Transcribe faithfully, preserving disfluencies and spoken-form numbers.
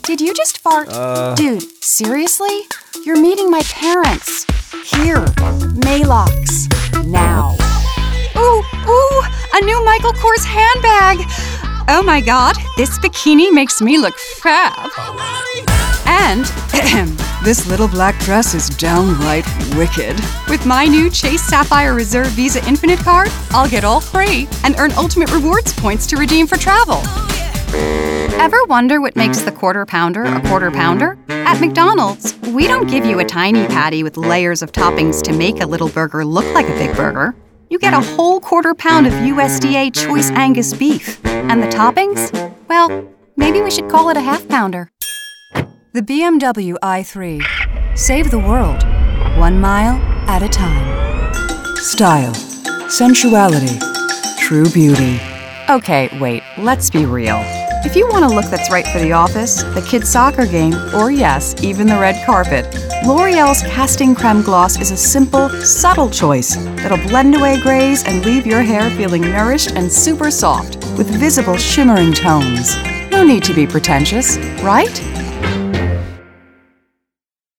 Did you just fart? Uh... Dude, seriously? You're meeting my parents. Here, Maalox. Now. Ooh, ooh, a new Michael Kors handbag. Oh my God, this bikini makes me look fab. And this little black dress is downright wicked. With my new Chase Sapphire Reserve Visa Infinite card, I'll get all three and earn ultimate rewards points to redeem for travel. Ever wonder what makes the Quarter Pounder a Quarter Pounder? At McDonald's, we don't give you a tiny patty with layers of toppings to make a little burger look like a big burger. You get a whole quarter pound of U S D A choice Angus beef. And the toppings? Well, maybe we should call it a half pounder. The B M W i three. Save the world, one mile at a time. Style, sensuality, true beauty. Okay, wait, let's be real. If you want a look that's right for the office, the kids' soccer game, or yes, even the red carpet, L'Oreal's Casting Creme Gloss is a simple, subtle choice that'll blend away grays and leave your hair feeling nourished and super soft with visible shimmering tones. No need to be pretentious, right?